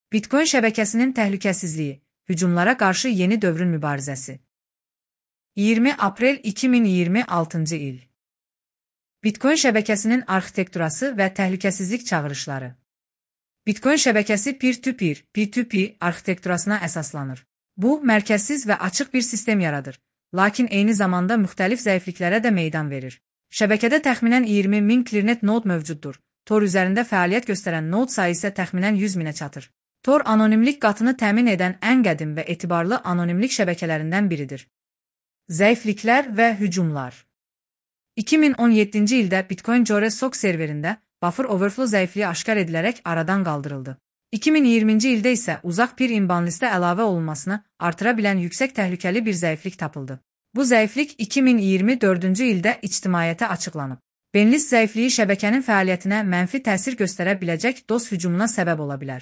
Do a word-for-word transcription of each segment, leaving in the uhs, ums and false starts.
Bitcoin şəbəkəsinin təhlükəsizliyi, hücumlara qarşı yeni dövrün mübarizəsi. iyirmi aprel iki min iyirmi altıncı il. Bitcoin şəbəkəsinin arxitekturası və təhlükəsizlik çağırışları. Bitcoin şəbəkəsi peer-to-peer, P to P arxitekturasına əsaslanır. Bu, mərkəzsiz və açıq bir sistem yaradır, lakin eyni zamanda müxtəlif zəifliklərə də meydan verir. Şəbəkədə təxminən iyirmi min Clearnet node mövcuddur. Tor üzərində fəaliyyət göstərən node sayı isə təxminən yüz minə çatır. Tor anonimlik qatını təmin edən ən qədim və etibarlı anonimlik şəbəkələrindən biridir. Zəifliklər və hücumlar. iki min on yeddinci ildə Bitcoin Core Sok serverində buffer overflow zəifliyi aşkar edilərək aradan qaldırıldı. iki min iyirminci ildə isə uzaq pir imbanlistə əlavə olunmasını artıra bilən yüksək təhlükəli bir zəiflik tapıldı. Bu zəiflik iki min iyirmi dördüncü ildə ictimaiyyətə açıqlanıb. Benlist zəifliyi şəbəkənin fəaliyyətinə mənfi təsir göstərə biləcək DOS hücumuna səbəb ola bilər.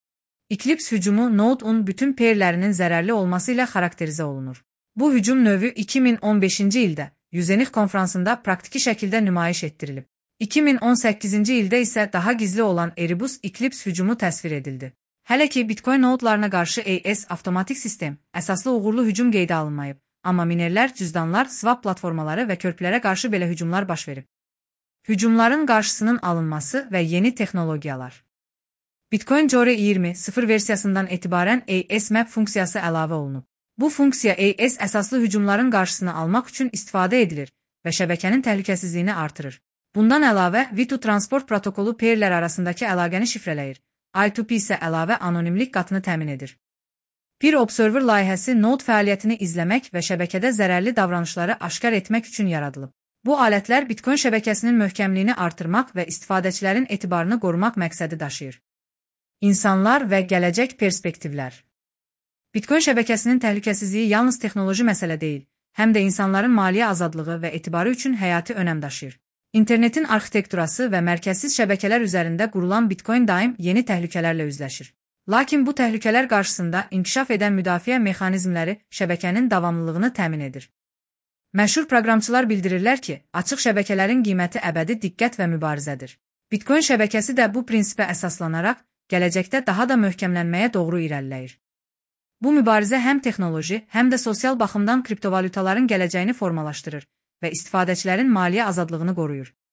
Eclipse hücumu Node-un bütün peerlərinin zərərli olması ilə xarakterizə olunur. Bu hücum növü iki min on beşinci ildə Yuzenik konfransında praktiki şəkildə nümayiş etdirilib. iki min on səkkizinci ildə isə daha gizli olan Erebus Eclipse hücumu təsvir edildi. Hələ ki Bitcoin nodelarına qarşı A S avtomatik sistem əsaslı uğurlu hücum qeydə alınmayıb, amma minerlər, cüzdanlar, swap platformaları və körpülərə qarşı belə hücumlar baş verib. Hücumların qarşısının alınması və yeni texnologiyalar. Bitcoin Core iyirmi nöqtə sıfır versiyasından etibarən A S Map funksiyası əlavə olunub. Bu funksiya A S əsaslı hücumların qarşısını almaq üçün istifadə edilir və şəbəkənin təhlükəsizliyini artırır. Bundan əlavə, V iki transport protokolu peerlər arasındakı əlaqəni şifrələyir, I iki P isə əlavə anonimlik qatını təmin edir. Peer Observer layihəsi node fəaliyyətini izləmək və şəbəkədə zərərli davranışları aşkar etmək üçün yaradılıb. Bu alətlər Bitcoin şəbəkəsinin möhkəmliyini artırmaq və istifadəçilərin etibarını qorumaq məqsədi daşıyır. İnsanlar və gələcək perspektivlər. Bitcoin şəbəkəsinin təhlükəsizliyi yalnız texnoloji məsələ deyil, həm də insanların maliyyə azadlığı və etibarı üçün həyati önəm daşıyır. İnternetin arxitekturası və mərkəzsiz şəbəkələr üzərində qurulan Bitcoin daim yeni təhlükələrlə üzləşir. Lakin bu təhlükələr qarşısında inkişaf edən müdafiə mexanizmləri şəbəkənin davamlılığını təmin edir. Məşhur proqramçılar bildirirlər ki, açıq şəbəkələrin qiyməti əbədi diqqət və mübarizədir. Bitcoin şəbəkəsi də bu prinsipə əsaslanaraq, gələcəkdə daha da möhkəmlənməyə doğru irəliləyir. Bu mübarizə həm texnoloji, həm də sosial baxımdan kriptovalutaların gələcəyini formalaşdırır və istifadəçilərin maliyyə azadlığını qoruyur.